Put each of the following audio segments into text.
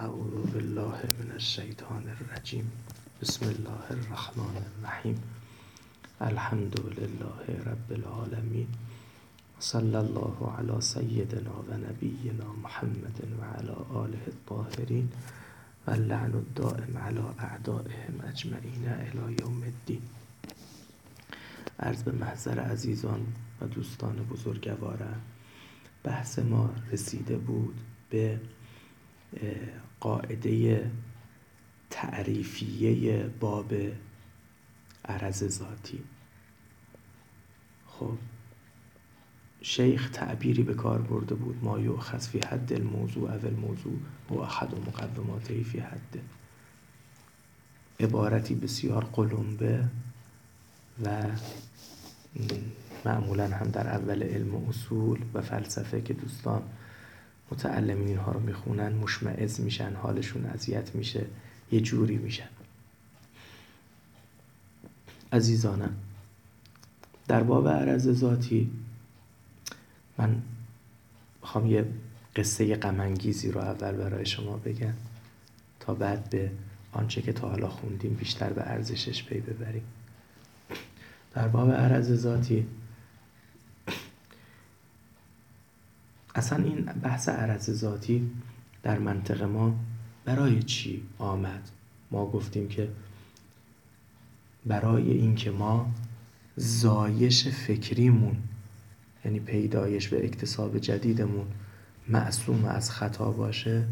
اعوذ بالله من الشیطان الرجیم. بسم الله الرحمن الرحیم. الحمد لله رب العالمین. صلی الله علی سیدنا و نبینا محمد و علی آله الطاهرین و اللعن الدائم علی اعدائهم اجمعین الی یوم الدین. عرض به محضر عزیزان و دوستان بزرگوارم، بحث ما رسیده بود به قاعده تعریفیه باب عرض ذاتی. خب شیخ تعبیری به کار برده بود: ما یؤخذ فی حد الموضوع و الموضوع و احد مقوماته فی حد. عبارتی بسیار قلمبه و معمولا هم در اول علم اصول و فلسفه که دوستان متعلمین اینها رو میخونن مشمئز میشن، حالشون اذیت میشه، یه جوری میشن. عزیزانم، در باب عرض ذاتی من میخوام یه قصه غم انگیزی رو اول برای شما بگم تا بعد به آنچه که تا حالا خوندیم بیشتر به ارزشش پی ببریم. در باب عرض ذاتی اصلا این بحث عرض ذاتی در منطق ما برای چی آمد؟ ما گفتیم که برای این که ما زایش فکریمون، یعنی پیدایش و اکتساب جدیدمون، معصوم از خطا باشه.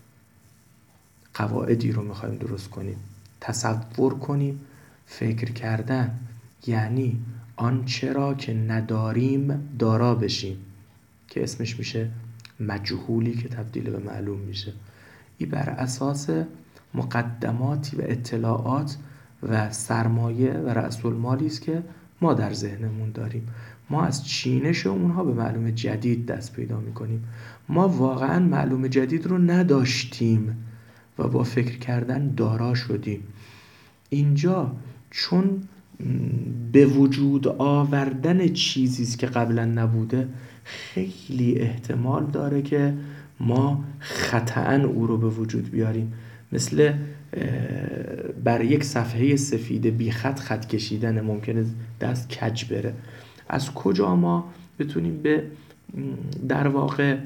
قواعدی رو میخوایم درست کنیم. تصور کنیم فکر کردن یعنی آنچه را که نداریم دارا بشیم، که اسمش میشه مجهولی که تبدیل به معلوم میشه. این بر اساس مقدماتی و اطلاعات و سرمایه و رأس المالی است که ما در ذهنمون داریم. ما از چینش اونها به معلوم جدید دست پیدا میکنیم. ما واقعا معلوم جدید رو نداشتیم و با فکر کردن دارا شدیم. اینجا چون به وجود آوردن چیزی است که قبلا نبوده، خیلی احتمال داره که ما خطأً او رو به وجود بیاریم. مثل بر یک صفحه سفید بی خط کشیدن، ممکنه دست کج بره. از کجا ما بتونیم به در واقع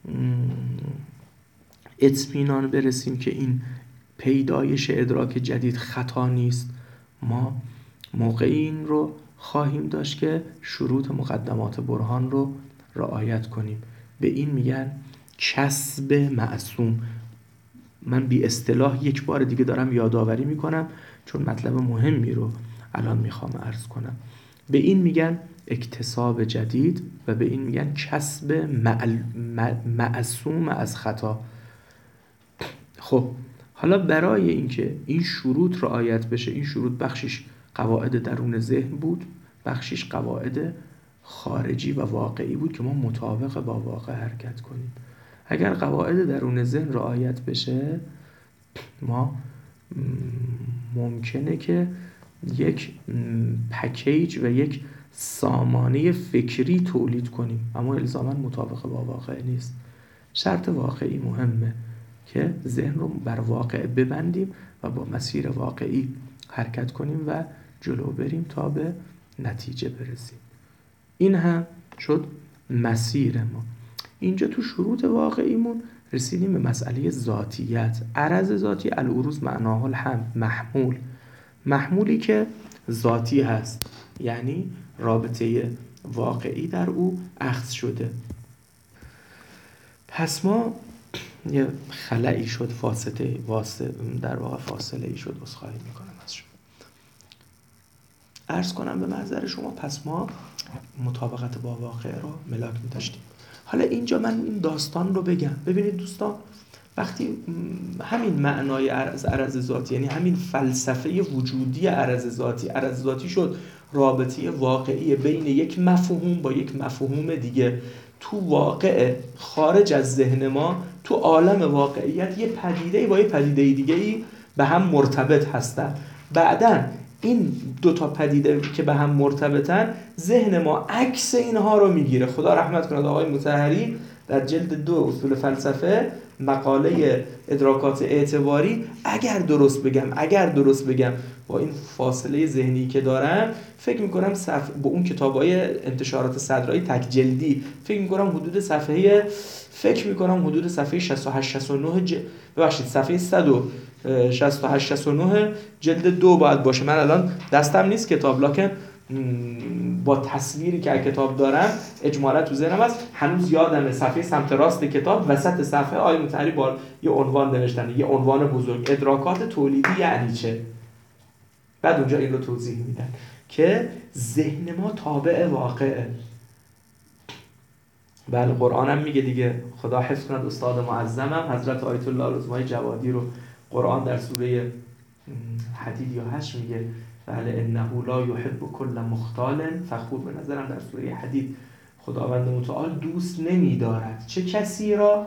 اطمینان برسیم که این پیدایش ادراک جدید خطا نیست؟ ما موقعی این رو خواهیم داشت که شروط مقدمات برهان رو رعایت کنیم. به این میگن کسب معصوم. من بی اصطلاح یک بار دیگه دارم یادآوری میکنم چون مطلب مهمی رو الان میخوام عرض کنم. به این میگن اکتساب جدید و به این میگن کسب معصوم از خطا. خب حالا برای اینکه این شروط رعایت بشه، این شروط بخشش قواعد درون ذهن بود، بخشش قواعد خارجی و واقعی بود که ما مطابق با واقع حرکت کنیم. اگر قواعد درون ذهن رعایت بشه، ما ممکنه که یک پکیج و یک سامانه فکری تولید کنیم، اما الزاماً مطابق با واقع نیست. شرط واقعی مهمه که ذهن رو بر واقع ببندیم و با مسیر واقعی حرکت کنیم و جلو بریم تا به نتیجه برسیم. این هم شد مسیر ما. اینجا تو شروط واقعیمون رسیدیم به مسئله ذاتیت. عرض ذاتی العروض معناه الهم، محمولی که ذاتی هست، یعنی رابطه واقعی در او اخذ شده. پس ما یه خلایی شد، در واقع فاصله ای شد. عذرخواهی میکنم از شما. عرض کنم به محضر شما، پس ما مطابقت با واقع رو ملاک می‌داشتیم. حالا اینجا من این داستان رو بگم. ببینید دوستان، وقتی همین معنای عرض ذاتی، یعنی همین فلسفه وجودی عرض ذاتی شد رابطه واقعی بین یک مفهوم با یک مفهوم دیگه تو واقع خارج از ذهن ما، تو عالم واقعیت، یه پدیده با یه پدیده دیگه‌ای به هم مرتبط هستن. بعداً این دو تا پدیده که به هم مرتبطن، ذهن ما عکس اینها رو میگیره. خدا رحمت کنه آقای مطهری در جلد 2 اصول فلسفه مقاله ادراکات اعتباری اگر درست بگم با این فاصله ذهنی که دارم فکر میکنم با اون کتابای انتشارات صدرایی تک جلدی فکر میکنم حدود صفحه 68 69 ببخشید صفحه 168 69 جلد 2 باید باشه. من الان دستم نیست کتاب، لکن با تصویری که از کتاب دارم اجمالا تو ذهنم است. هنوز یادمه صفحه سمت راست کتاب وسط صفحه آقای مطهری با یه عنوان نوشتن، یه عنوان بزرگ، ادراکات تولیدی یعنی چه. بعد اونجا این رو توضیح میدن که ذهن ما تابع واقعه. بله قرآن هم میگه دیگه، خدا حفظ کند استاد معظمم حضرت آیت الله العظمای جوادی رو، قرآن در سوره حدید یا 8 میگه بله انه لا یحب کل مختال فخور. به نظرم در سوره حدید خداوند متعال دوست نمیدارد چه کسی را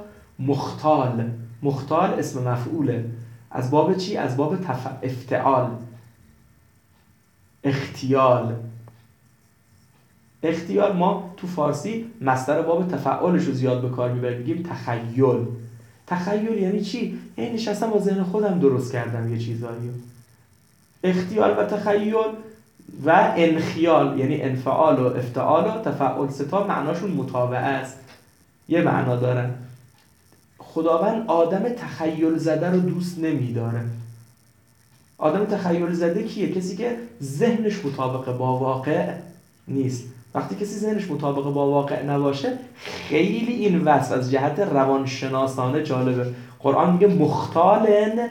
مختال اسم مفعوله، از باب چی؟ از باب افتعال، اختیال ما تو فارسی مصدر باب تفعالش رو زیاد به کار میبریم، میگیم تخیل یعنی چی؟ یعنی نشستم با ذهن خودم درست کردم یه چیزایی. اختیال و تخیل و انخیال یعنی انفعال و افتعال و تفعل، ستا معناشون متابعه است، یه معنا دارن. خداوند آدم تخیل زده رو دوست نمیداره. آدم تخیل زده کیه؟ کسی که ذهنش مطابق با واقع نیست. وقتی کسی ذهنش مطابق با واقع نباشه خیلی این وصف از جهت روانشناسانه جالبه. قرآن میگه مختالن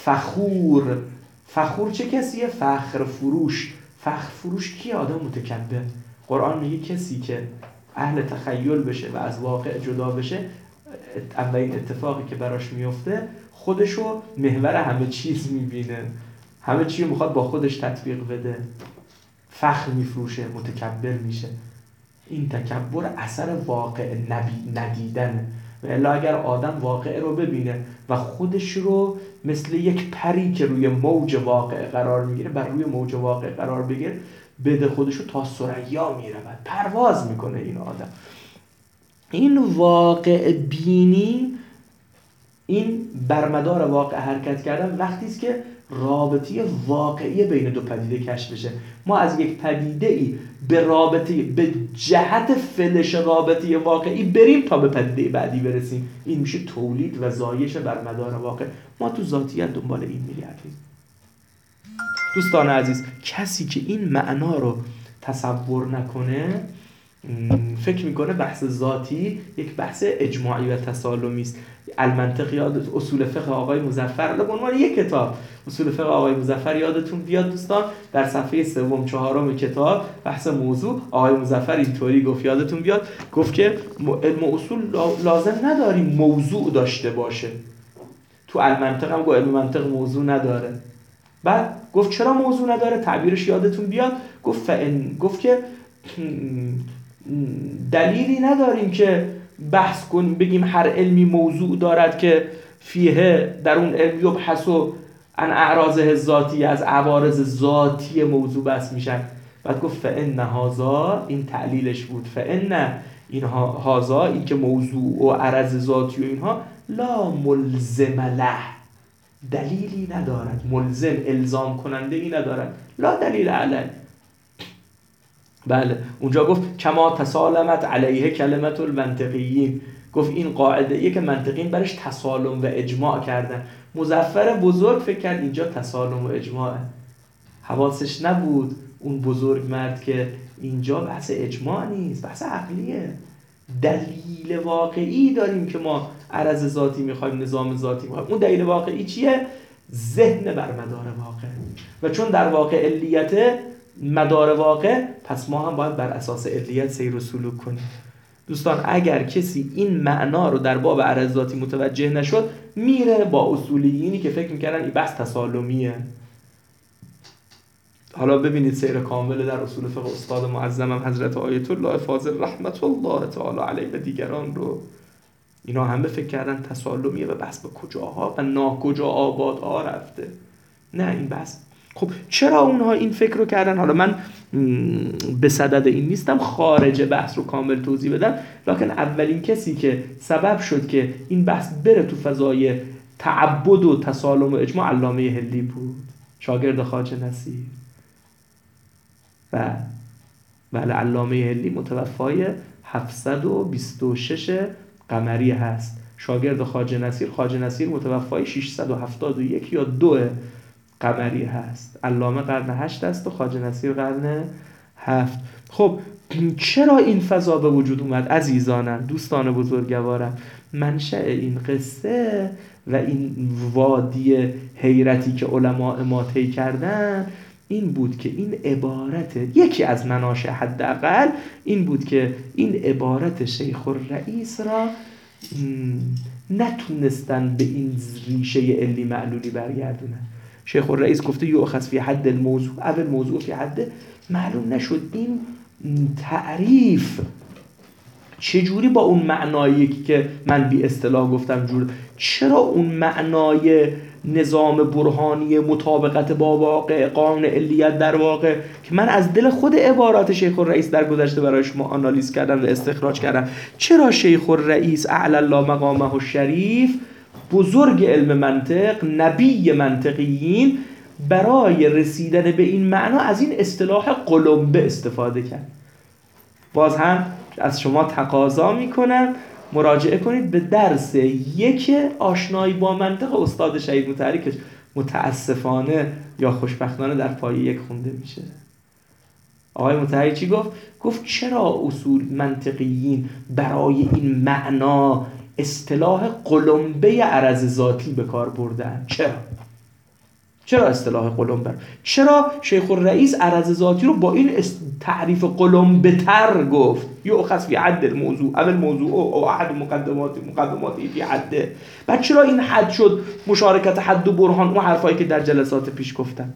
فخور چه کسیه؟ فخر فروش کیه؟ آدم متکبر. قرآن میگه کسی که اهل تخیل بشه و از واقع جدا بشه، اولین اتفاقی که براش میفته خودشو محور همه چیز میبینه، همه چی رو میخواد با خودش تطبیق بده، فخر میفروشه، متکبر میشه. این تکبر اثر واقع ندیدنه. و الا اگر آدم واقع رو ببینه و خودش رو مثل یک پری که روی موج واقع قرار میگیره، بر روی موج واقع قرار بده خودش رو تا ثریا میره و پرواز میکنه این آدم. این واقع بینی، این برمدار واقع حرکت کردن وقتی است که رابطه واقعی بین دو پدیده کشف بشه. ما از یک پدیده ای به جهت فلش رابطه واقعی بریم تا به پدیده بعدی برسیم. این میشه تولید و زایش برمدار واقع. ما تو ذاتیت دنبال این می‌گردیم. دوستان عزیز، کسی که این معنا رو تصور نکنه فکر میکنه بحث ذاتی یک بحث اجماعی و تسالمی است. المنطق یاد اصول فقه آقای مظفر، به عنوان یک کتاب اصول فقه آقای مظفر یادتون بیاد دوستان، در صفحه 3-4 کتاب بحث موضوع آقای مظفر اینطوری گفت، یادتون بیاد، گفت که علم اصول لازم نداریم موضوع داشته باشه. تو المنطق هم گفت علم منطق موضوع نداره. بعد گفت چرا موضوع نداره؟ تعبیرش یادتون بیاد، گفت که دلیلی نداریم که بحث کنیم بگیم هر علمی موضوع دارد که فیه در اون علم یبحثو عن اعراضه ذاتی، از عوارض ذاتی موضوع بحث میشن. بعد گفت فان هذا، این تعلیلش بود، فان این هذا، این که موضوع و عرض ذاتی و اینها لا ملزم له، دلیلی ندارد، ملزم الزام کننده ای ندارد، لا دلیل علیه. بله اونجا گفت کما تسالمت علیه کلمت المنطقیین، گفت این قاعده ایه که منطقیین برش تسالم و اجماع کردن. مظفر بزرگ فکر کرد اینجا تسالم و اجماعه، حواسش نبود اون بزرگ مرد که اینجا بحث اجماع نیست، بحث عقلیه. دلیل واقعی داریم که ما عرض ذاتی میخوایم، نظام ذاتی میخوایم. اون دلیل واقعی چیه؟ ذهن برمدار واقع. و چون در واقع علیت مدار واقع، پس ما هم باید بر اساس علیت سیر و سلوک کنیم. دوستان اگر کسی این معنا رو در باب عرض ذاتی متوجه نشد، میره با اصولیینی که فکر میکردن این بحث تسالمیه. حالا ببینید سیر کامل در اصول فقه استاد معظمم حضرت آیت الله فاضل رحمت الله تعالی علیه و دیگران رو، اینا همه فکر کردن تسالمیه و بحث به کجاها و ناکجا آبادها رفته. نه، این بحث خب چرا اونها این فکر رو کردن؟ حالا من به صدد این نیستم خارج بحث رو کامل توضیح بدم، لکن اولین کسی که سبب شد که این بحث بره تو فضای تعبد و تسالم و اجماع علامه هلی بود، شاگرد خواجه نصیر. و بله علامه هلی متوفای 726 قمری هست، شاگرد خواجه نصیر متوفای 671 یا 2 قمری هست. علامه قرن 8 است و خواجه نصیر قرن 7. خب چرا این فضا به وجود اومد عزیزانم، دوستان بزرگوارم؟ منشأ این قصه و این وادی حیرتی که علماء ما طی کردن این بود که این عبارت، یکی از مناشأ حداقل این بود که این عبارت شیخ الرئیس را نتونستن به این ریشه علی معلولی برگردونن. شیخ الرئیس گفته یؤخذ فی حد الموضوع اول موضوع فی حد، معلوم نشد این تعریف چجوری با اون معنایی که من بی اصطلاح گفتم جور، چرا اون معنای نظام برهانی مطابقت با واقع قانون علیت در واقع که من از دل خود عبارات شیخ الرئیس در گذشته برای شما آنالیز کردم و استخراج کردم، چرا شیخ الرئیس اعلی الله مقامه الشریف، بزرگ علم منطق، نبی منطقیین، برای رسیدن به این معنا از این اصطلاح قلمبه استفاده کرد؟ باز هم از شما تقاضا میکنم مراجعه کنید به درس 1 آشنایی با منطق استاد شهید مطهری که متاسفانه یا خوشبختانه در پایه 1 خونده میشه. آقای مطهری چی گفت؟ گفت چرا اصول منطقیین برای این معنا اصطلاح قلمبه عرض ذاتی به کار بردن؟ چرا اصطلاح قلمبه؟ چرا شیخ الرئیس عرض ذاتی رو با این تعریف قلمبه تر گفت؟ یؤخذ فی حد الموضوع اول موضوع او احد مقدماتی فی حده. بعد چرا این حد شد مشارکت حد و برهان، اون حرفایی که در جلسات پیش گفتم؟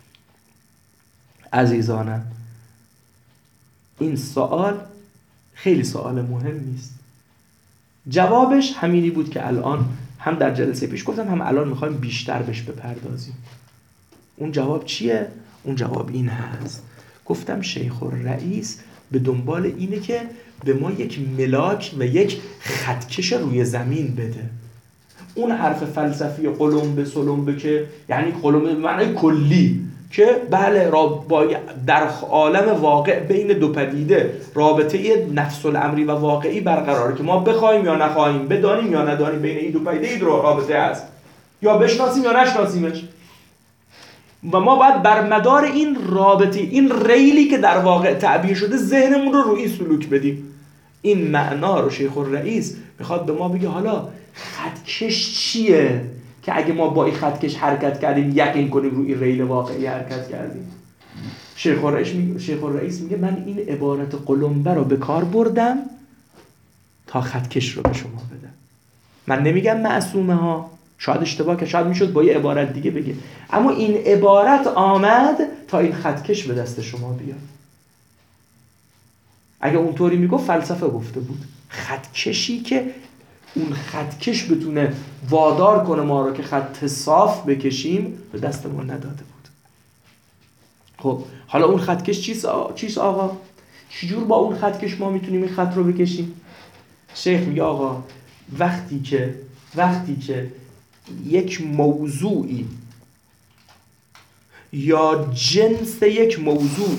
عزیزانم این سوال خیلی سوال مهمی است. جوابش همینی بود که الان هم در جلسه پیش گفتم، هم الان میخوایم بیشتر بهش بپردازیم. اون جواب چیه؟ اون جواب این هست. گفتم شیخ الرئیس به دنبال اینه که به ما یک ملاک و یک خطکش روی زمین بده. اون حرف فلسفی قلمبه سلمبه که یعنی قلمبه به معنای کلی که بله در عالم واقع بین دو پدیده رابطه نفس الامری و واقعی برقراره که ما بخوایم یا نخواهیم، بدانیم یا ندانیم، بین این دو پدیده این رابطه هست، یا بشناسیم یا نشناسیمش، و ما باید بر مدار این رابطه، این ریلی که در واقع تعبیر شده، ذهنمون رو روی سلوک بدیم. این معنا رو شیخ الرئیس میخواد به ما بگه میگه خطکش چیه که اگه ما با این خطکش حرکت کردیم یقین کنیم روی این ریل واقعی حرکت کردیم. شیخ الرئیس میگه من این عبارت قلمبه رو به کار بردم تا خطکش رو به شما بدم. من نمیگم معصومه ها، شاید اشتباه که شاید میشد با یه عبارت دیگه بگه، اما این عبارت آمد تا این خطکش به دست شما بیاد. اگه اونطوری میگفت فلسفه گفته بود. خطکشی که اون خطکش بتونه وادار کنه ما رو که خط صاف بکشیم به دستمون نداده بود. خب حالا اون خطکش چیست آقا؟ چجور با اون خطکش ما میتونیم این خط رو بکشیم؟ شیخ میگه آقا وقتی که یک موضوعی یا جنس یک موضوعی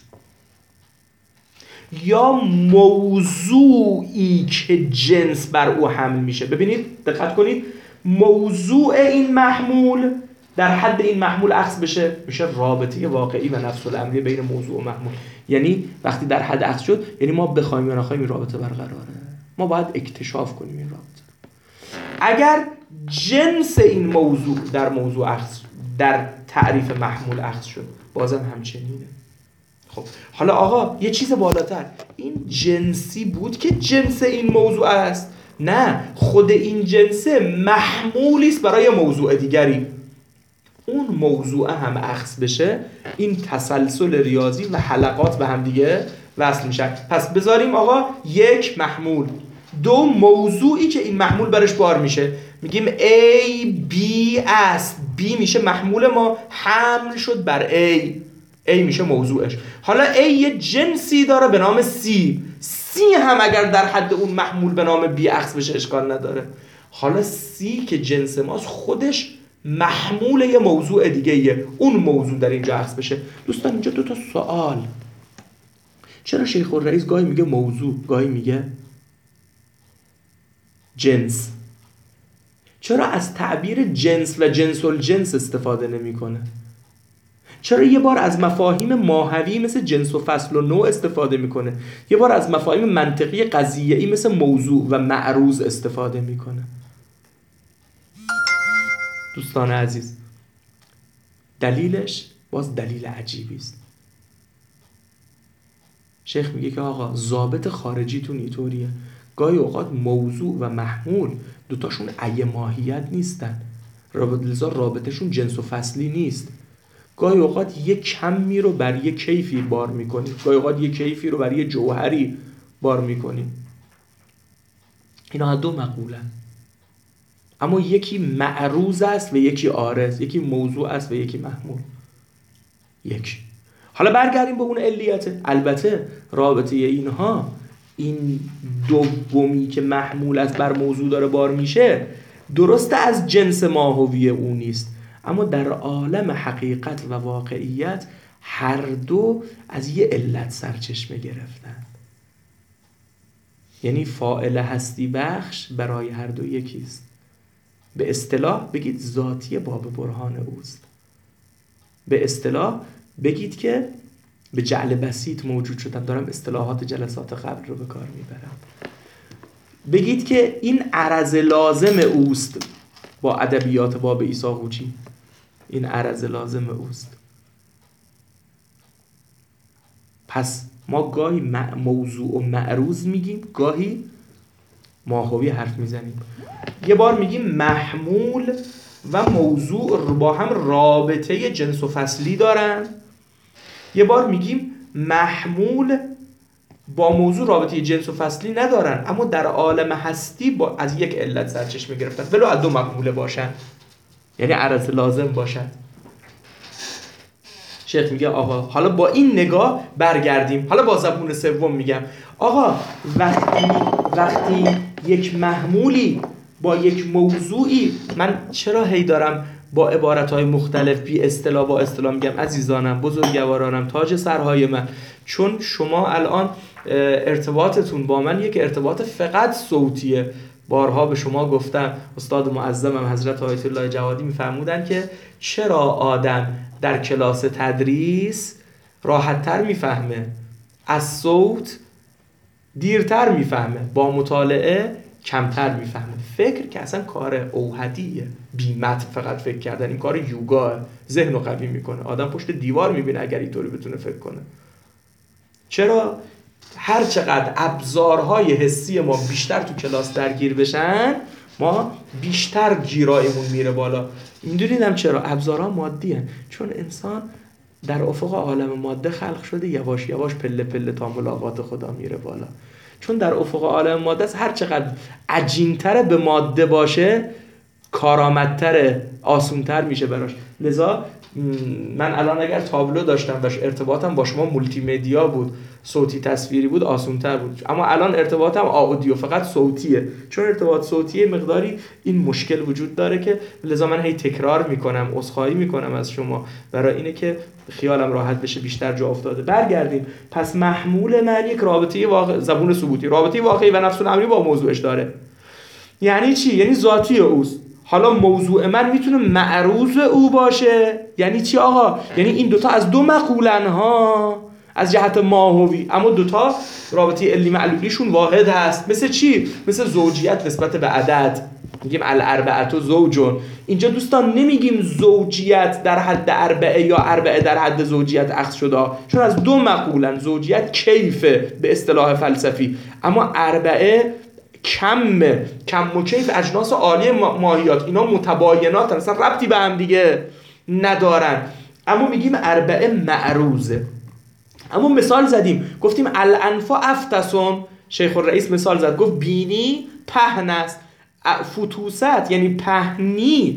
یا موضوعی که جنس بر او حمل میشه، ببینید دقت کنید، موضوع این محمول در حد این محمول اخذ بشه میشه رابطه واقعی و نفس الامری بین موضوع و محمول. یعنی وقتی در حد اخذ شد یعنی ما بخوایم یا نخوایم این رابطه برقراره، ما باید اکتشاف کنیم این رابطه. اگر جنس این موضوع در موضوع اخذ در تعریف محمول اخذ شد بازم همچنینه. خب حالا آقا یه چیز بالاتر، این جنسی بود که جنس این موضوع است؟ نه، خود این جنسه محمولی است برای موضوع دیگری. اون موضوع هم اخذ بشه این تسلسل ریاضی و حلقات به هم دیگه وصل میشن. پس بذاریم آقا یک محمول، دو موضوعی که این محمول برش بار میشه، میگیم A B است، B B میشه محمول ما، حمل شد بر A میشه موضوعش. حالا A یه جنسی داره به نام C هم اگر در حد اون محمول به نام B اخذ بشه اشکال نداره. حالا C که جنس ماست خودش محمول یه موضوع دیگه ایه، اون موضوع در اینجا اخذ بشه. دوستان اینجا 2 تا سوال. چرا شیخ الرئیس گاهی میگه موضوع گاهی میگه جنس؟ چرا از تعبیر جنس و جنس الجنس استفاده نمیکنه؟ چرا یه بار از مفاهیم ماهوی مثل جنس و فصل و نوع استفاده میکنه، یه بار از مفاهیم منطقی قضیه‌ای مثل موضوع و معروض استفاده میکنه؟ دوستان عزیز، دلیلش باز دلیل عجیبی است. شیخ میگه که آقا ضابط خارجیتون اینطوریه، گاهی اوقات موضوع و محمول دوتاشون ای ماهیت نیستن، لذا رابطشون جنس و فصلی نیست. گاهی اوقات یک کمی رو بر یک کیفی بار میکنیم، گاهی اوقات یک کیفی رو بر یک جوهری بار میکنیم. اینا 2 مقولن، اما یکی معروض است و یکی عارض، یکی موضوع است و یکی محمول. حالا برگردیم به اون علیت. البته رابطه اینها، این دومی که محمول است بر موضوع داره بار میشه، درسته از جنس ماهوی اون نیست، اما در عالم حقیقت و واقعیت هر دو از یه علت سرچشمه گرفتن. یعنی فاعل هستی بخش برای هر دو یکیست. به اصطلاح بگید ذاتی باب برهان اوست. به اصطلاح بگید که به جعل بسیط موجود شدن. دارم اصطلاحات جلسات قبل رو به کار میبرم. بگید که این عرض لازم اوست. با ادبیات باب عیسی قوچی این عرض لازم اوست. پس ما گاهی موضوع و معروض میگیم، گاهی ماهوی حرف میزنیم. یه بار میگیم محمول و موضوع با هم رابطه جنس و فصلی دارن، یه بار میگیم محمول با موضوع رابطه جنس و فصلی ندارن، اما در عالم هستی از یک علت سرچشمه گرفتن، ولو از 2 مقوله باشن، یعنی عرض لازم باشن. شیخ میگه آقا حالا با این نگاه برگردیم. حالا با زبون سوم میگم آقا وقتی یک محمولی با یک موضوعی، من چرا هی دارم با عبارتهای مختلف بی اصطلاح با اصطلاح میگم عزیزانم، بزرگوارانم، تاج سرهای من، چون شما الان ارتباطتون با من یک ارتباط فقط صوتیه. بارها به شما گفتم، استاد معظمم حضرت آیت الله جوادی میفرمودن که چرا آدم در کلاس تدریس راحت‌تر میفهمه، از صوت دیرتر میفهمه، با مطالعه کمتر میفهمه. فکر که اصلا کار اوحدیه، بیمت فقط فکر کردن، این کار یوگاه، ذهن رو قوی میکنه، آدم پشت دیوار میبینه اگر اینطوری بتونه فکر کنه. چرا هر چقدر ابزارهای حسی ما بیشتر تو کلاس درگیر بشن، ما بیشتر گیرایمون میره بالا. میدونیدم چرا؟ ابزارها مادی هن. چون انسان در افق عالم ماده خلق شده، یواش یواش پله پله تا ملاقات خدا میره بالا. چون در افق عالم ماده است، هر چقدر عجین‌تر به ماده باشه کارآمدتره، آسونتر میشه براش. لذا من الان اگر تابلو داشتم و ارتباطم با شما مولتی مدیا بود، صوتی تصویری بود، آسونتر بود. اما الان ارتباطم آدیو فقط صوتیه. چون ارتباط صوتیه مقداری این مشکل وجود داره که لذا من هی تکرار میکنم، عذرخواهی میکنم از شما برای اینه که خیالم راحت بشه، بیشتر جا افتاده. برگردیم. پس محمول من یک رابطه زبون ثبوتی، رابطه واقعی و نفس الامری با موضوعش داره. یعنی چی؟ یعنی ذاتی اوست. حالا موضوع من میتونه معروض او باشه. یعنی چی آقا؟ یعنی این دوتا از 2 مقولن ها از جهت ماهوی، اما دوتا رابطه علی معلولیشون واحد هست. مثل چی؟ مثل زوجیت نسبت به عدد، میگیم الاربعه زوجون. اینجا دوستان نمیگیم زوجیت در حد اربعه یا اربعه در حد زوجیت اخذ شده، چون از 2 مقولن. زوجیت کیفه به اصطلاح فلسفی، اما اربعه کم و کیف اجناس عالی ماهیات، اینا متباینات، اصلا ربطی به هم دیگه ندارن. اما میگیم اربعه معروضه. اما مثال زدیم، گفتیم الانف افتسم. شیخ الرئیس مثال زد، گفت بینی پهن است. فتوست یعنی پهنی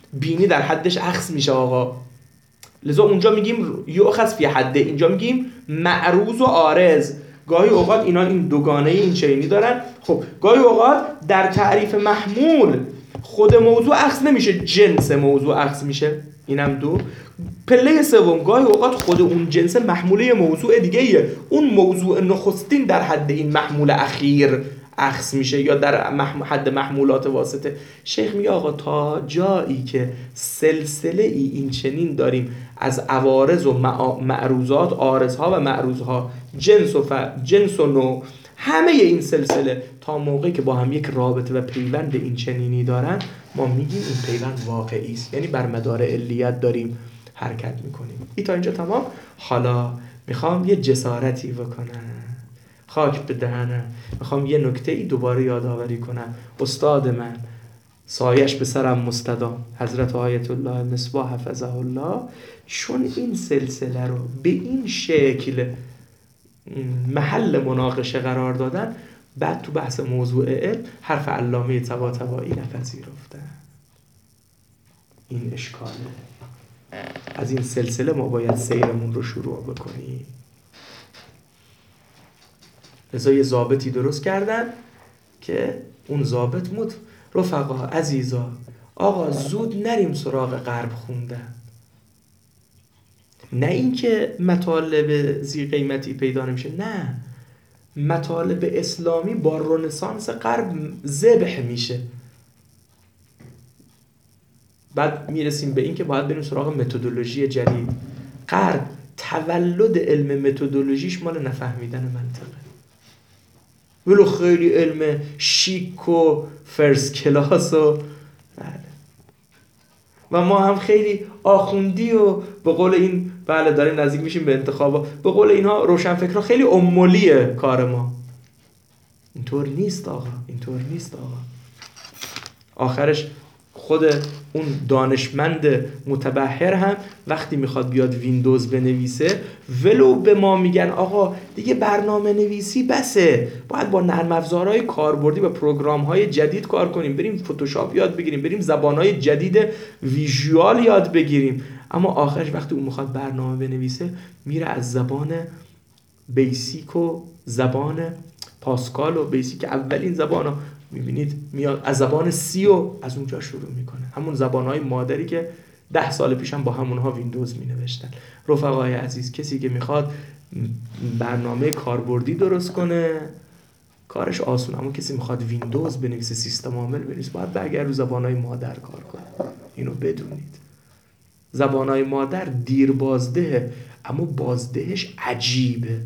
بینی در حدش اخذ میشه آقا. لذا اونجا میگیم یؤخذ فی حده، اینجا میگیم معروض و عارض. گاهی اوقات اینا این دوگانه این چینی دارن. خب گاهی اوقات در تعریف محمول خود موضوع اخذ نمیشه، جنس موضوع اخذ میشه. اینم دو. پله سوم گاهی اوقات خود اون جنس محموله موضوع دیگه ایه. اون موضوع نخستین در حد این محمول اخیر اخذ میشه یا در حد محمولات واسطه. شیخ میگه آقا تا جایی که سلسله ای این چنین داریم از عوارض و معروضات، عارضها و معروضها، جنس و نوع، همه این سلسله تا موقعی که با هم یک رابطه و پیوند این چنینی دارن، ما میگیم این پیوند واقعی است، یعنی بر مدار علیت داریم حرکت میکنیم. این تا اینجا تمام. حالا میخوام یه جسارتی بکنم، خاک به دهنم، میخوام یه نکته ای دوباره یادآوری کنم. استاد من سایش به سرم مستدام حضرت آیت الله مصباح حفظه الله، چون این سلسله رو به این شکل محل مناقشه قرار دادن، بعد تو بحث موضوع علم حرف علامه طباطبایی نپذیرفتن. این اشکاله. از این سلسله ما باید سیرمون رو شروع بکنیم. لذا یه ضابطی درست کردن که اون ضابط رفقا عزیزا، آقا زود نریم سراغ غرب خوندن. نه اینکه مطالب زی قیمتی پیدا نمیشه، نه، مطالب اسلامی با رنسانس غرب ذبح میشه. بعد میرسیم به این که باید بریم سراغ متدولوژی جدید. غرب تولد علم متدولوژیش مال نفهمیدن منطقه، ولو خیلی علم شیک و فرست کلاس و ما هم خیلی آخوندی و به قول این داریم نزدیک میشیم به انتخابا، به قول اینها روشنفکرها خیلی امولیه کار ما. اینطور نیست آقا، اینطور نیست آقا. آخرش خود اون دانشمند متبحر هم وقتی میخواد بیاد ویندوز بنویسه، ولو به ما میگن آقا دیگه برنامه نویسی بسه، باید با نرم افزارهای کاربردی و پروگرام‌های جدید کار کنیم، بریم فتوشاپ یاد بگیریم، بریم زبانهای جدید ویژوال یاد بگیریم، اما آخرش وقتی اون میخواد برنامه بنویسه میره از زبان بیسیک و زبان پاسکال و بیسیک، اولین زبانا میبینید میاد از زبان سی و از اونجا شروع میکنه، همون زبانهای مادری که 10 سال پیش هم با همونها ویندوز مینوشتن. رفقای عزیز، کسی که میخواد برنامه کاربردی درست کنه کارش آسونه، اما کسی میخواد ویندوز بنویسه، سیستم عامل بنویسه، باید برگرد رو زبانهای مادر کار کنه. اینو بدونید. زبانهای مادر دیر بازده، اما بازدهش عجیبه.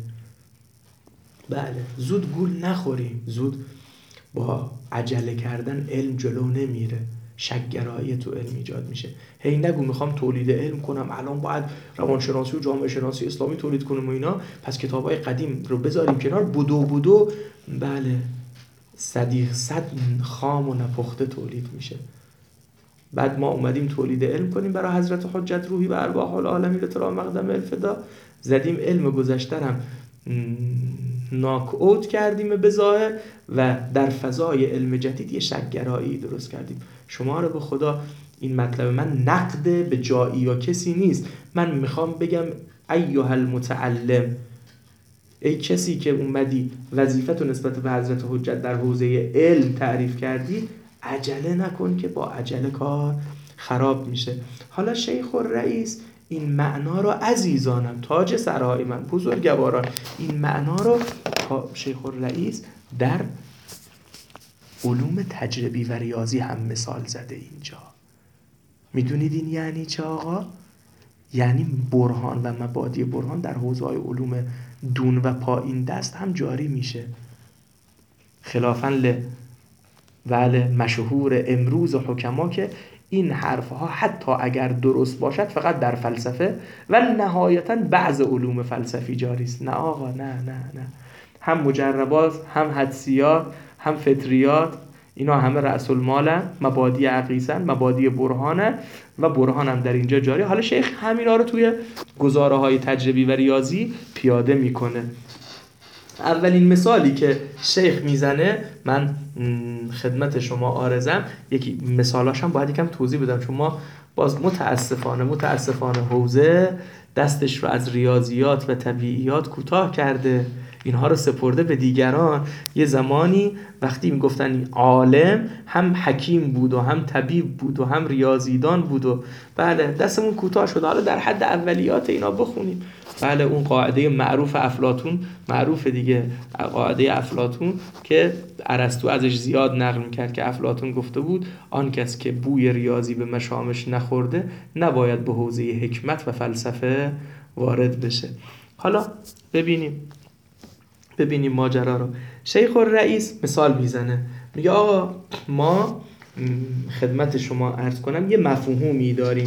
بله، زود گول نخوریم، زود با عجله کردن علم جلو نمیره، شک‌گرایی تو علم ایجاد میشه. هی نگو میخوام تولید علم کنم، الان باید روانشناسی و جامعه شناسی اسلامی تولید کنم و اینا، پس کتابای قدیم رو بذاریم کنار، بدو بله صد خام و نپخته تولید میشه. بعد ما اومدیم تولید علم کنیم برای حضرت حجت روحی و ارواح العالمین لطرا مقدم الفدا، زدیم علم گذشترم ناک اوت کردیم به ظاهر و در فضای علم جدید یه شک‌گرایی درست کردیم. شما رو به خدا، این مطلب من نقد به جایی یا کسی نیست، من میخوام بگم ایها المتعلم، ای کسی که اومدی وظیفه‌تو نسبت به حضرت حجت در حوزه علم تعریف کردی، عجله نکن که با عجله کار خراب میشه. حالا شیخ الرئیس این معنا رو، عزیزانم تاج سرهای من، بزرگواران، این معنا رو شیخ الرئیس در علوم تجربی و ریاضی هم مثال زده اینجا. میدونید این یعنی چه آقا؟ یعنی برهان و مبادی برهان در حوزه‌های علوم دون و پایین دست هم جاری میشه، خلافاً مشهور امروز حکما که این حرفها حتی اگر درست باشد فقط در فلسفه و نهایتاً بعض علوم فلسفی جاری است. نه آقا، نه، هم مجربات، هم حدسیات، هم فطریات، اینا همه رأس المالن، مبادی عقیسن، مبادی برهانه و برهان هم در اینجا جاری. حالا شیخ همینا رو توی گزاره‌های تجربی و ریاضی پیاده میکنه. اولین مثالی که شیخ میزنه، من خدمت شما عارضم، یکی مثالاش هم باید یکم توضیح بدم، چون ما باز متاسفانه حوزه دستش رو از ریاضیات و طبیعیات کوتاه کرده، اینها رو سپرده به دیگران. یه زمانی وقتی میگفتن عالم هم حکیم بود و هم طبیب بود و هم ریاضیدان بود و بله دستمون کوتاه شد. حالا در حد اولیات اینا بخونیم. بله اون قاعده معروف افلاطون، معروف دیگه، قاعده افلاطون که ارسطو ازش زیاد نقل میکرد که افلاطون گفته بود آن کس که بوی ریاضی به مشامش نخورده نباید به حوزه حکمت و فلسفه وارد بشه. حالا ببینیم ماجرا رو. شیخ الرئیس مثال میزنه، میگه آقا ما خدمت شما عرض کنم یه مفهومی داریم،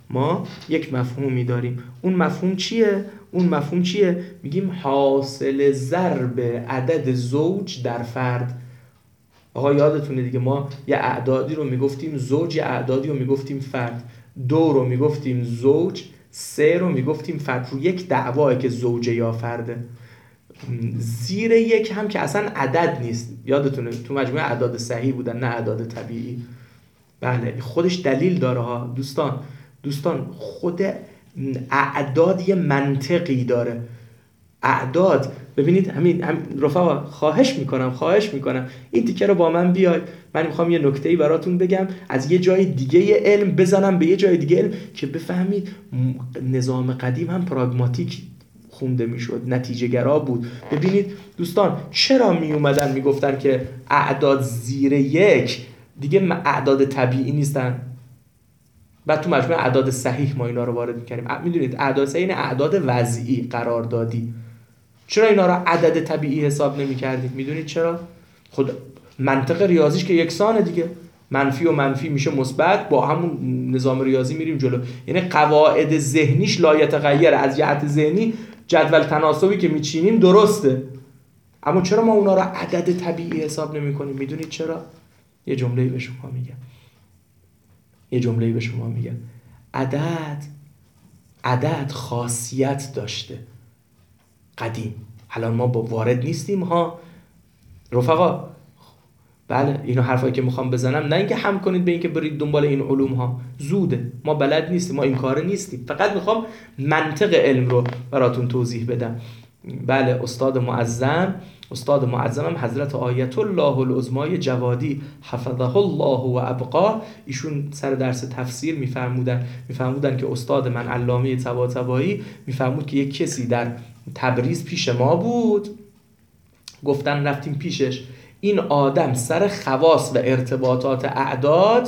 اون مفهوم چیه؟ میگیم حاصل ضرب عدد زوج در فرد. آقا یادتونه دیگه ما یه اعدادی رو میگفتیم زوج، یه اعدادی رو میگفتیم فرد، 2 رو میگفتیم زوج، 3 رو میگفتیم فرد. رو یک دعواه که زوجه یا فرده. زیر 1 هم که اصلا عدد نیست، یادتونه تو مجموعه اعداد صحیح بودن نه اعداد طبیعی. بله خودش دلیل داره ها دوستان خود اعداد یه منطقی داره. اعداد ببینید، همین رفقا خواهش میکنم این تیکه رو با من بیای، من میخوام یه نکته‌ای براتون بگم از یه جای دیگه علم بزنم به یه جای دیگه علم که بفهمید نظام قدیم هم پراگماتیک خونده میشد، نتیجه گرا بود. ببینید دوستان چرا می اومدن میگفتن که اعداد زیر 1 دیگه اعداد طبیعی نیستن؟ بعد تو مجموعه اعداد صحیح ما اینا رو وارد می‌کردیم. میدونید اعداد صحیح این اعداد وضعی قراردادی. چرا اینا رو عدد طبیعی حساب نمی‌کردید؟ میدونید چرا؟ خود منطق ریاضیش که یکسانه دیگه، منفی و منفی میشه مثبت، با همون نظام ریاضی میریم جلو. یعنی قواعد ذهنیش لایتغیر، از جهت ذهنی جدول تناسبی که میچینیم درسته، اما چرا ما اونا رو عدد طبیعی حساب نمی‌کنیم؟ میدونید چرا؟ یه جمله‌ای به شما میگم. عدد خاصیت داشته قدیم. الان ما با وارد نیستیم ها رفقا. بله اینو حرفایی که میخوام بزنم نه اینکه هم کنید به اینکه برید دنبال این علوم ها، زوده، ما بلد نیستیم، ما این کاره نیستیم، فقط میخوام منطق علم رو براتون توضیح بدم. بله استاد معظمم حضرت آیت الله العظمای جوادی حفظه الله و ابقاه، ایشون سر درس تفسیر میفرمودن که استاد من علامه طباطبایی میفرمود که یک کسی در تبریز پیش ما بود، گفتن رفتیم پیشش، این آدم سر خواص و ارتباطات اعداد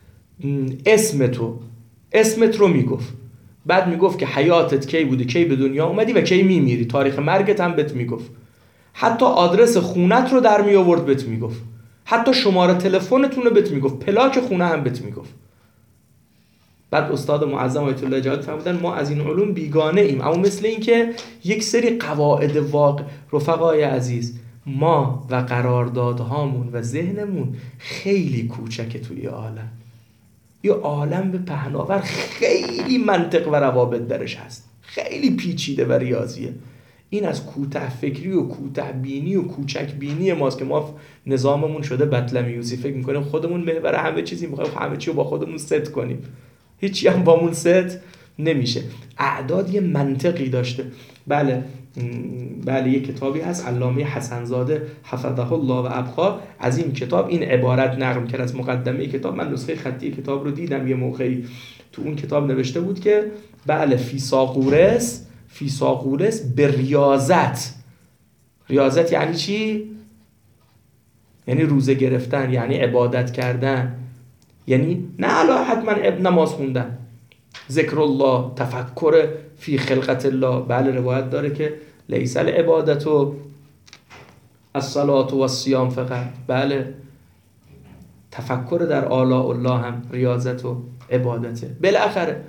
اسمت رو میگفت، بعد میگفت که حیاتت کی بوده، کی به دنیا اومدی و کی میمیری، تاریخ مرگت هم بهت میگفت، حتی آدرس خونت رو در می آورد بهت میگفت، حتی شماره تلفنتون رو بهت میگفت، پلاک خونه هم بهت میگفت. بعد استاد معظم آیت الله جوادی فرمودن ما از این علوم بیگانه ایم، اما مثل این که یک سری قواعد واقع رفقای عزیز، ما و قراردادهامون و ذهنمون خیلی کوچکه توی عالم. یه عالم به پهناور خیلی منطق و روابط درش هست، خیلی پیچیده و ریاضیه. این از کوته فکری و کوته بینی و کوچک بینی ماست که ما نظاممون شده بطلمیوسی، فکر میکنیم خودمون محور همه چیزی، میخوایم همه چی رو با خودمون ست کنیم، هیچی هم بامون ست نمیشه. اعداد یه منطقی داشته. بله یه کتابی هست علامه حسنزاده حفظه الله و ابقا، از این کتاب این عبارت نقل کرد از مقدمه کتاب. من نسخه خطی کتاب رو دیدم یه موقعی، تو اون کتاب نوشته بود که بله فیثاغورس به ریاضت یعنی چی؟ یعنی روزه گرفتن، یعنی عبادت کردن، یعنی نه حتما نماز خوندن، ذکر الله، تفکر فی خلقت الله. بله روایت داره که لیس العبادت و الصلاة و الصیام فقط، بله تفکر در آلاء الله هم ریاضت و عبادته. بالاخره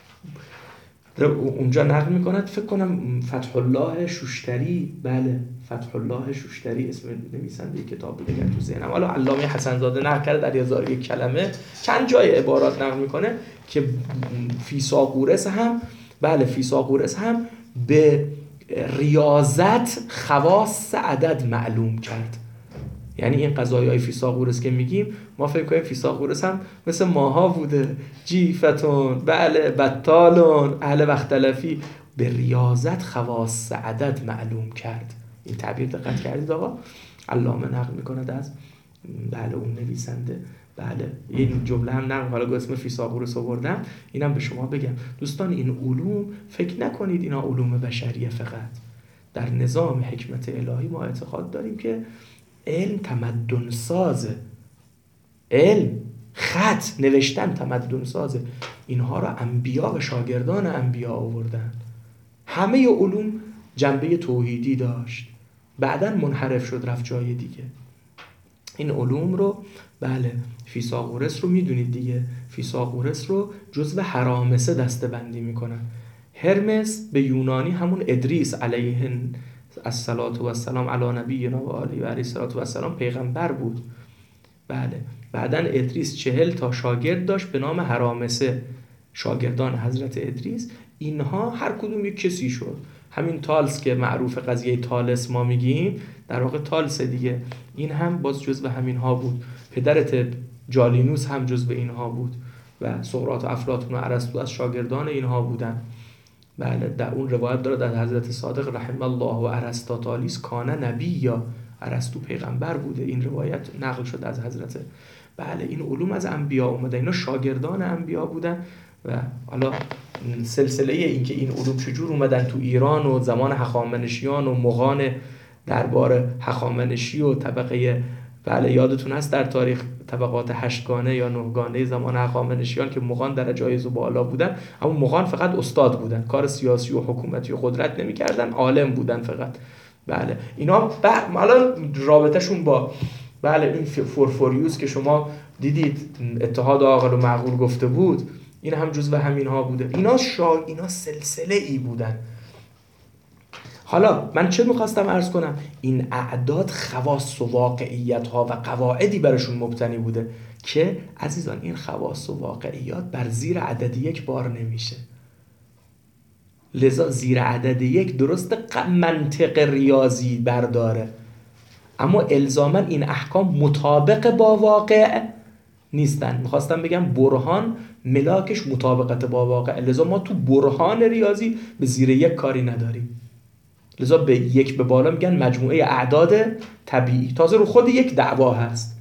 اونجا نقل میکند، فکر کنم فتح الله شوشتری، بله فتح الله شوشتری اسم نویسنده کتاب بود اگر تو ذهنم، حالا علامه حسنزاده نقل کرده در 1001 کلمه چند جای عبارات نقل میکنه که فیثاغورس هم به ریاضت خواص عدد معلوم کرد. یعنی این قضایای فیثاغورس که میگیم ما فکر کنیم فیثاغورس هم مثل ماها بوده، جیفتون، بله، بطالون، اهل وختلفی. به ریاضت خواص عدد معلوم کرد. این تعبیر دقت کردید آقا؟ علامه نقل میکنه از بله اون نویسنده. بله این جمله هم نقل، حالا اسم فیثاغورس آوردم اینم به شما بگم. دوستان این علوم فکر نکنید اینا علوم بشریه فقط. در نظام حکمت الهی ما اعتقاد داریم که علم تمدن سازه، علم خط نوشتن تمدن سازه. اینها را انبیا و شاگردان انبیا آوردن. همه علوم جنبه توحیدی داشت، بعداً منحرف شد رفت جای دیگه. این علوم رو بله فیثاغورس رو میدونید دیگه، فیثاغورس رو جزو هرامسه دسته بندی میکنن. هرمس به یونانی همون ادریس علیه الصلاة و السلام علی نبینا و آله و علیه الصلاة و السلام پیغمبر بود. بله بعداً ادریس 40 تا شاگرد داشت به نام هرامسه، شاگردان حضرت ادریس. اینها هر کدوم یک کسی شد. همین تالس که معروف قضیه تالس ما میگیم، در واقع تالس دیگه، این هم باز جزو همین ها بود. پدرت جالینوس هم جزو اینها بود و سقراط و افلاطون و ارسطو از شاگردان اینها بودن. بله در اون روایت داره در حضرت صادق رحم الله و ارسطاطالیس کان نبی، یا ارسطو پیغمبر بوده. این روایت نقل شده از حضرت. بله این علوم از انبیا اومده، اینا شاگردان انبیا بودن. و حالا سلسله این که این علوم چجور اومدن تو ایران و زمان هخامنشیان و مغان دربار هخامنشی و طبقه، بله یادتون هست در تاریخ طبقات 8 گانه یا 9 گانه زمان هخامنشیان که مغان در جایزه بالا بودن، اما مغان فقط استاد بودن، کار سیاسی و حکومتی و قدرت نمی‌کردن، عالم بودن فقط. بله اینا حالا رابطه‌شون با بله این فورفوریوس که شما دیدید اتحاد عاقل و معقول گفته بود، این هم جزو همین ها بوده. اینا سلسله ای بودن. حالا من چه میخواستم عرض کنم؟ این اعداد خواص و واقعیت ها و قواعدی برشون مبتنی بوده که عزیزان این خواص و واقعیات بر زیر عدد 1 بار نمیشه. لذا زیر عدد 1 درست منطق ریاضی برداره، اما الزاما این احکام مطابق با واقع نیستن. میخواستم بگم برهان ملاکش مطابقت با واقع، لذا ما تو برهان ریاضی به زیر 1 کاری نداریم. لذا به 1 به بالا میگن مجموعه اعداد طبیعی. تازه رو خود یک دعوا هست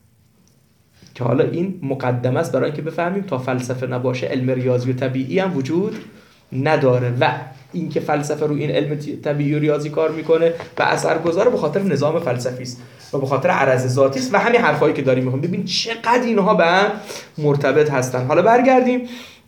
که حالا این مقدمه است برای اینکه بفهمیم تا فلسفه نباشه علم ریاضی و طبیعی هم وجود نداره، و این که فلسفه رو این علم طبیعی و ریاضی کار میکنه و اثرگذاره به خاطر نظام فلسفی است و به خاطر عرض ذاتی است و همین حرفایی که داریم میخوام. ببین چقدر اینها به هم مرتبط هستن. حالا برگردیم،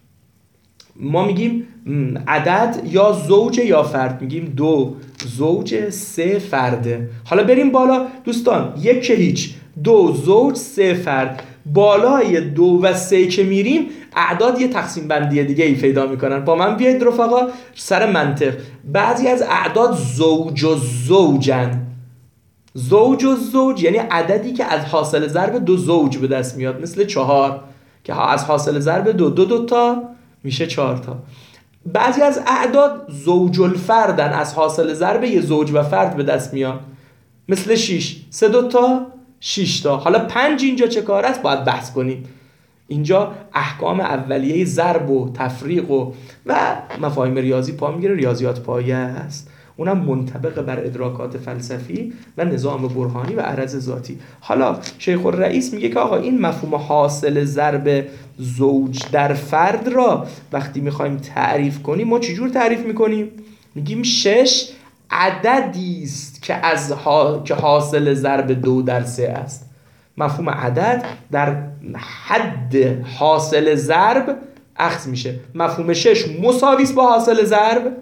ما میگیم عدد یا زوج یا فرد، میگیم 2 زوج 3 فرده. حالا بریم بالا دوستان، 1 که هیچ، 2 زوج 3 فرد. بالای 2 و 3 که میریم اعداد یه تقسیم بندی دیگه ای پیدا میکنن. با من بیاید رفقا سر منطق. بعضی از اعداد زوج و زوجن. زوج و زوج یعنی عددی که از حاصل ضرب 2 زوج به دست میاد، مثل 4 که از حاصل ضرب 2 تا میشه 4 تا. بعضی از اعداد زوج الفردن، از حاصل ضرب یه زوج و فرد به دست میاد، مثل 6 3 تا 6 تا. حالا 5 اینجا چه کار است باید بحث کنیم. اینجا احکام اولیه ضرب و تفریق و مفاهیم ریاضی پا میگیره، ریاضیات پایه است، اونم منطبق بر ادراکات فلسفی و نظام برهانی و عرض ذاتی. حالا شیخ الرئیس میگه که آقا این مفهوم حاصل ضرب زوج در فرد را وقتی میخوایم تعریف کنیم ما چجور تعریف میکنیم؟ میگیم 6 عددی است که حاصل ضرب 2 در 3 است. مفهوم عدد در حد حاصل ضرب اخذ میشه. مفهوم 6 مساوی است با حاصل ضرب،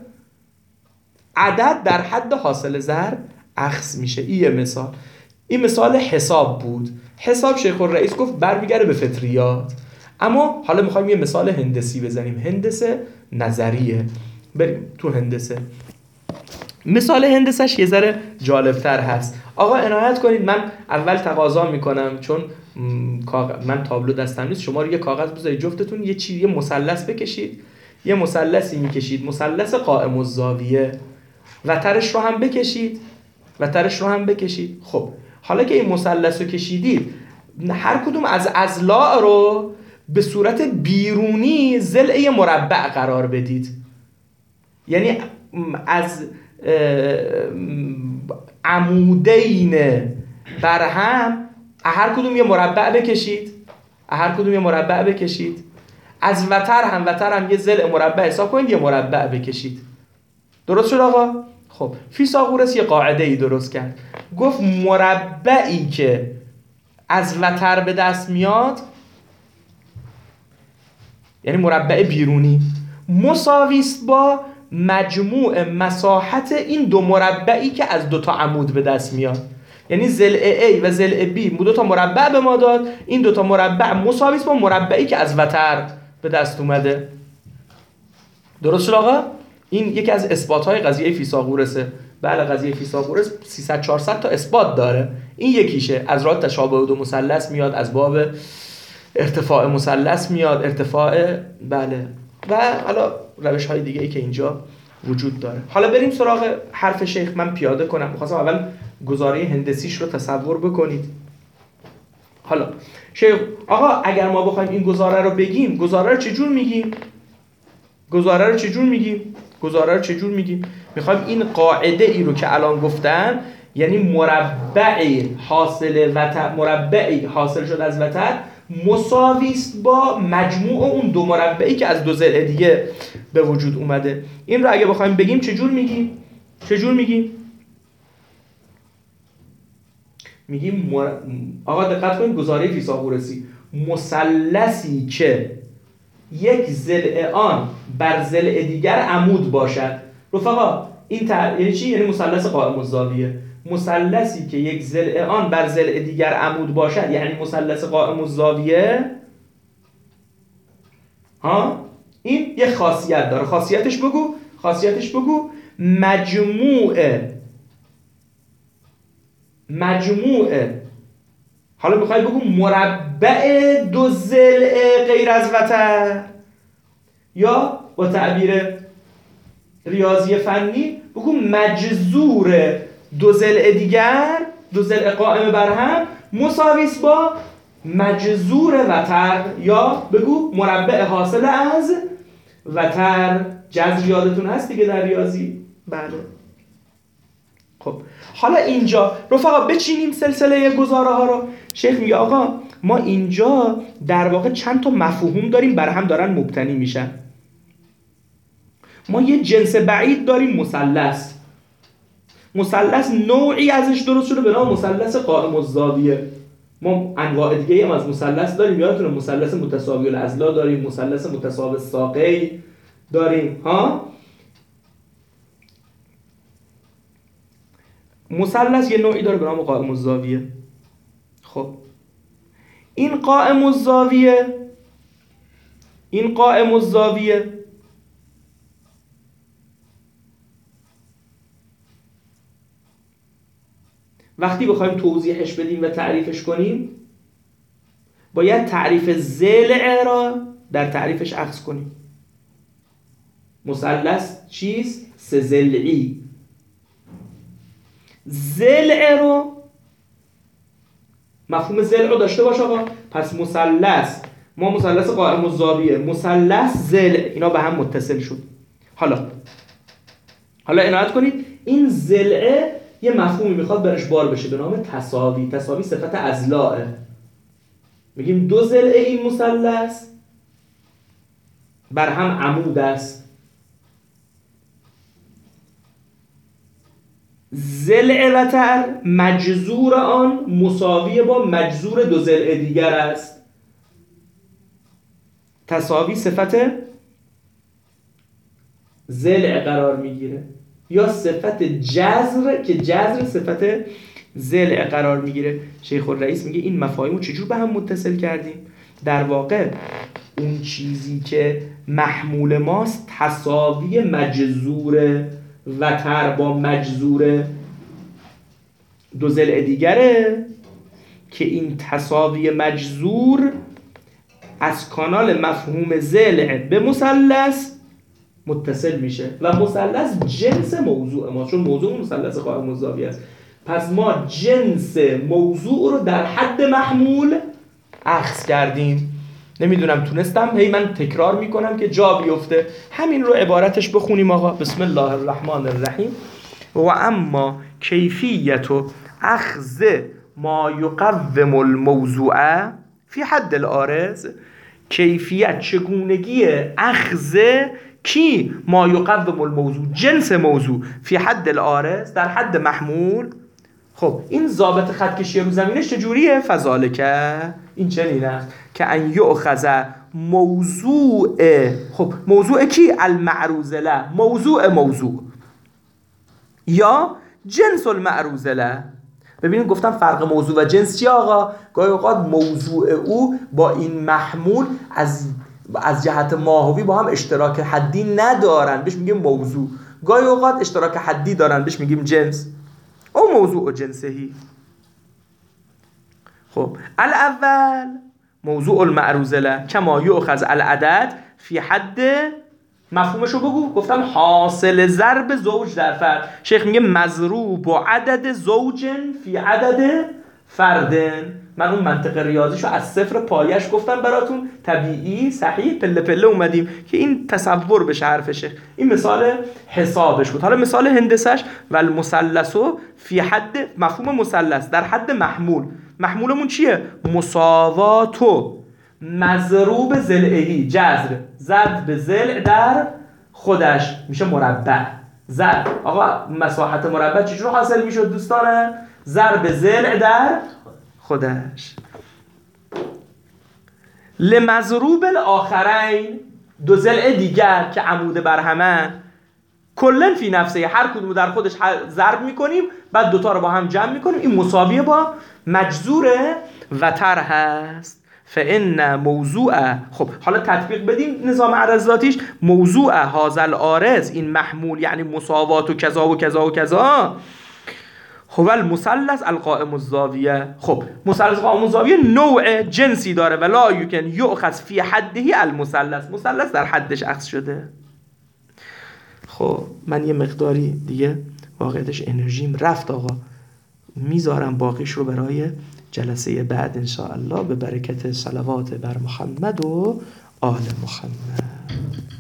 عدد در حد حاصل ضرب اخذ میشه. این مثال حساب بود. حساب شیخ الرئیس گفت برمیگره به فطریات. اما حالا میخوایم یه مثال هندسی بزنیم، هندسه نظریه. بریم تو هندسه. مثال هندسش یه ذره جالبتر هست. آقا عنایت کنید، من اول تقاضا میکنم چون من تابلو دستم نیست، شما رو یه کاغذ بذارید جفتتون یه مثلث بکشید. یه مثلثی میکشید، مثلث قائم الزاویه. وترش رو هم بکشید، وترش رو هم بکشید. خب حالا که این مثلث رو کشیدید، هر کدوم از اضلاع رو به صورت بیرونی ضلع مربع قرار بدید. یعنی از عمودین بر هم هر کدوم یه مربع بکشید، هر کدوم یه مربع بکشید. از وتر هم یه ضلع مربع حساب کنید، یه مربع بکشید. درست شد آقا؟ خب فیثاغورس یه قاعده ای درست کرد، گفت مربعی که از وتر به دست میاد، یعنی مربع بیرونی، مساویست با مجموع مساحت این دو مربعی که از دو تا عمود به دست میاد. یعنی ضلع A و ضلع B دو تا مربع به ما داد، این دو تا مربع مساویست با مربعی که از وتر به دست اومده. درست شد آقا؟ این یکی از اثبات‌های قضیه فیثاغورسه. بله قضیه فیثاغورس 300 400 تا اثبات داره. این یکیشه، از راه تشابه دو مثلث میاد، از باب ارتفاع مثلث میاد، ارتفاع بله، و حالا روش‌های دیگه‌ای که اینجا وجود داره. حالا بریم سراغ حرف شیخ. من پیاده کنم، می‌خواستم اول گزاره هندسیش رو تصور بکنید. حالا شیخ آقا اگر ما بخوایم این گزاره رو بگیم، گزاره رو چجور میگیم؟ گزاره رو چجور میگیم؟ میخوایم این قاعده ای رو که الان گفتم، یعنی مربعی حاصل شد از وتر مساویست با مجموع اون دو مربعی که از دو ضلع دیگه به وجود اومده. این رو اگه بخوایم بگیم چجور میگیم؟ میگیم آقا دقت کنید، گزاره فیثاغورسی، مثلثی که یک ضلع آن بر ضلع دیگر عمود باشد. رفقا این یعنی چی؟ یعنی مثلث قائم الزاویه. مثلثی که یک ضلع آن بر ضلع دیگر عمود باشد، یعنی مثلث قائم الزاویه. ها این یک خاصیت داره. خاصیتش بگو. مجموع حالا میخوای بگو مربع دو ضلع غیر از وتر، یا با تعبیر ریاضی فنی بگو مجذور دو ضلع دیگر، دو ضلع قائم بر هم مساویس با مجذور وتر، یا بگو مربع حاصل از وتر. جذر یادتون هست دیگه در ریاضی؟ بله. خب حالا اینجا رفقا بچینیم سلسله گزاره ها رو. شیخ میگه آقا ما اینجا در واقع چند تا مفهوم داریم بر هم دارن مبتنی میشن. ما یه جنس بعید داریم، مثلث نوعی ازش درست شده به نام مثلث قائم الزاویه. ما انواع دیگه هم از مثلث داریم، یادتونه مثلث متساوی الاضلاع داریم، مثلث متساوی الساقین داریم. مثلث یه نوعی داره به نام قائم الزاویه. خب این قائم الزاویه وقتی بخوایم توضیحش بدیم و تعریفش کنیم، باید تعریف ضلع را در تعریفش اخذ کنیم. مثلث چیست؟ سه ضلعی. ضلع رو، مفهوم ضلع رو داشته باش آقا. پس مثلث، ما مثلث قائم الزاویه، مثلث ضلع، اینا به هم متصل شد. حالا عنایت کنید، این ضلع یه مفهومی میخواد برش بار بشه به نام تساوی صفت اضلاعه. میگیم دو ضلع این مثلث بر هم عمود است. ضلع وتر مجذور آن مساوی با مجذور دو ضلع دیگر است. تساوی صفت ضلع قرار میگیره، یا صفت جذر که جذر صفت ضلع قرار میگیره. شیخ الرئیس میگه این مفاهیم رو چجور به هم متصل کردیم؟ در واقع اون چیزی که محمول ماست تساوی مجذور وتر با مجذور دو ضلع دیگره، که این تساوی مجذور از کانال مفهوم ضلع به مثلث متصل میشه و مثلث جنس موضوع ما، چون موضوع مثلث قائم الزاویه است. پس ما جنس موضوع رو در حد محمول اخذ کردیم. نمیدونم تونستم، هی من تکرار میکنم که جا بیفته. همین رو عبارتش بخونیم آقا. بسم الله الرحمن الرحیم. و اما کیفیت اخذ ما یقوم الموضوع فی حد العارض، کیفیت چگونگی اخذ کی ما یقوم الموضوع، جنس موضوع، فی حد العارض در حد محمول. خب این ضابط خطکشی رو زمینش چجوریه؟ فذالکه، این چنین است که ان یؤخذ موضوع، خب موضوع کی؟ المعروض له، موضوع یا جنس المعروض له. ببینید گفتم فرق موضوع و جنس چی آقا؟ گاهی اوقات موضوع او با این محمول از جهت ماهوی با هم اشتراک حدی ندارن، بهش میگیم موضوع. گاهی اوقات اشتراک حدی دارن، بهش میگیم جنس. او موضوع و جنسهی. خب الاول موضوع المعروض له کما یؤخذ العدد فی حد، مفهومشو بگو. گفتم حاصل ضرب زوج در فرد. شیخ میگه مضروب و عدد زوج فی عدد فردن. من اون منطق ریاضیشو از صفر پایش گفتم براتون، طبیعی صحیح پله پله اومدیم که این تصور بشه حرف شیخ. این مثال حسابش بود. حالا مثال هندسش و المثلث فی حد، مفهوم مثلث در حد محمول. محمولمون چیه؟ مساواتو مضروب ضلعی، جذر زد به ضلع در خودش میشه مربع. زد آقا مساحت مربع چجور حاصل میشد دوستانه؟ ضرب ضلع در خودش. لمضروب الاخرین، دو ضلع دیگر که عمود برهمن، کلن فی نفسه، هر کدوم در خودش ضرب میکنیم بعد دوتا رو با هم جمع میکنیم، این مساویه با مجذور وتر هست. فإن موضوع، خب حالا تطبیق بدیم نظام عرضاتیش. موضوع هذا العارض، این محمول یعنی مساوات و کذا و کذا و کذا، هو المثلث القائم الزاویه. خب مثلث قائم الزاویه نوع جنسی داره و لا یمکن یؤخذ فی حده المثلث، مثلث در حدش اخذ شده. خب من یه مقداری دیگه واقعیتش انرژیم رفت آقا، میذارم باقیش رو برای جلسه بعد انشاءالله به برکت صلوات بر محمد و آل محمد.